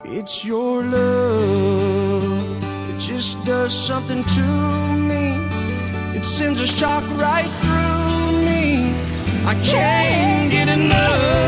It's your love, it just does something to me. It sends a shock right through me. I can't get enough.